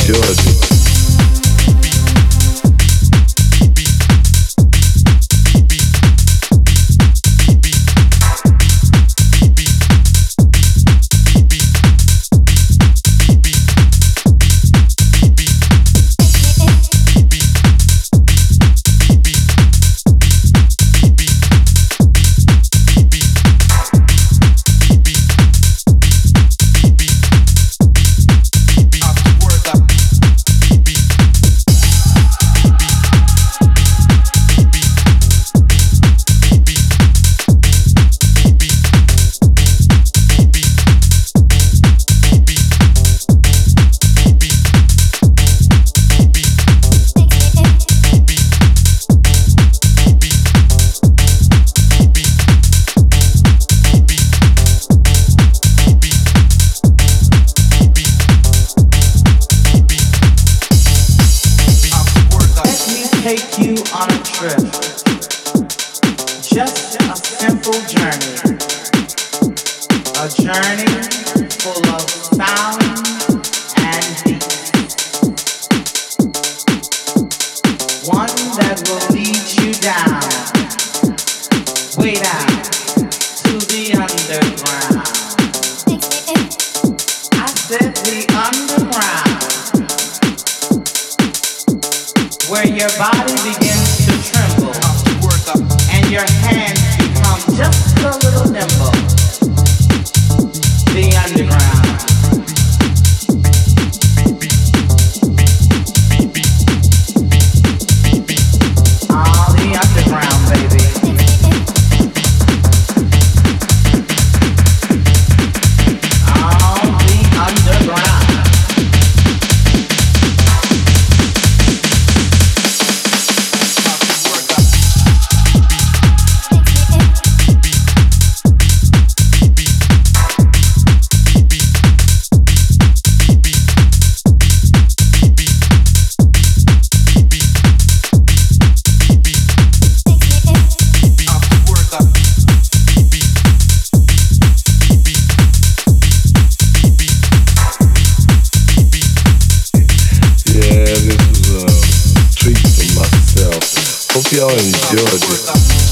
enjoyed it. Take you on a trip, just a simple journey, a journey full of sound and beat, one that will lead you down, way down to the underground. I said the underground, where your body begins to tremble and your hands become just a little nimble. The underground. Ah, the underground, baby. Ah, the underground. Hope y'all enjoyed it.